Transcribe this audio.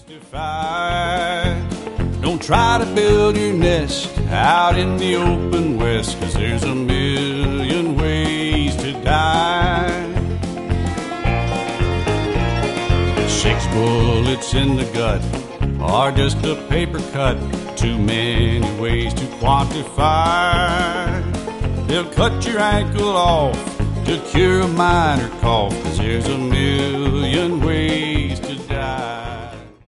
Don't try to build your nest out in the open west, 'cause there's a million ways to die. 6 bullets in the gut are just a paper cut, too many ways to quantify. They'll cut your ankle off to cure a minor cough, 'cause there's a million ways to